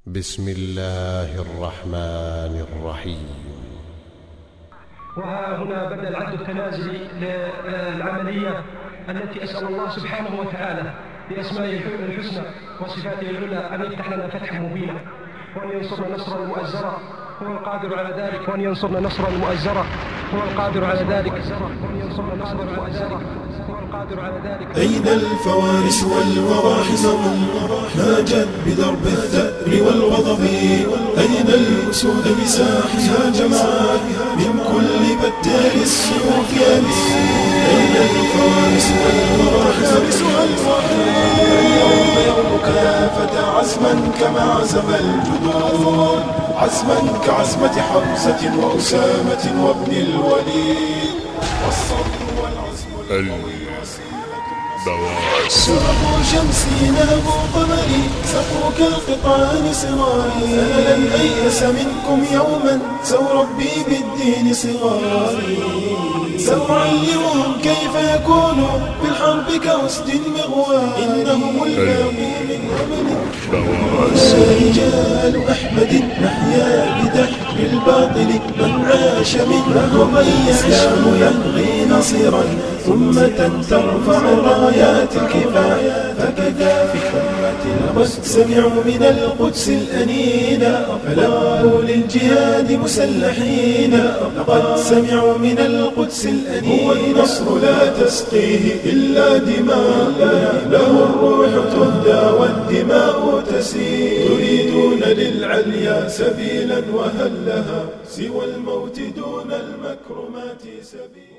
بسم الله الرحمن الرحيم. وها هنا بدأ العد التنازلي للعملية التي أسأل الله سبحانه وتعالى بأسمائه الحسنى وصفاته العلى أن يفتح لنا فتحا مبينا، وأن ينصرنا نصرا مؤزرا، هو القادر على ذلك، وأن ينصرنا نصرا مؤزرا، هو القادر على ذلك، وأن ينصرنا نصرا مؤزرا، هو القادر على ذلك. أين الفوارس والمراحز ما جد بدرب الثأر والغضب؟ أين الأسود بساحها جمعات من كل بتال السيوف يابس؟ أين الفوارس والمراحز اليوم يومك فتى عزما كما عزم الجدود، عزما كعزمة حمزة وأسامة وابن الوليد، والصبر والعزم سرق شمسي نهب قمري سقوك القطعان صغاري، أنا لن أيأس منكم يوما سأربي بالدين صغاري، سأعلمهم كيف يكونوا بالحرب كأسد مغوار، إنهم الباقي من أمل رجال أحمد نحيا بدحر الباطل، من عاش منهم الإسلام يبغي نصيرا أمة ترفع رايات الكفاح، فكذا في أمة قد سمعوا من القدس الأنينا فلقوا للجهاد مسلحين، لقد سمعوا من القدس الأنينا هو النصر لا تسقيه إلا دماء، له الروح تهدى والدماء تسيل، يريدون للعليا سبيلا وهل لها سوى الموت دون المكرمات سبيل.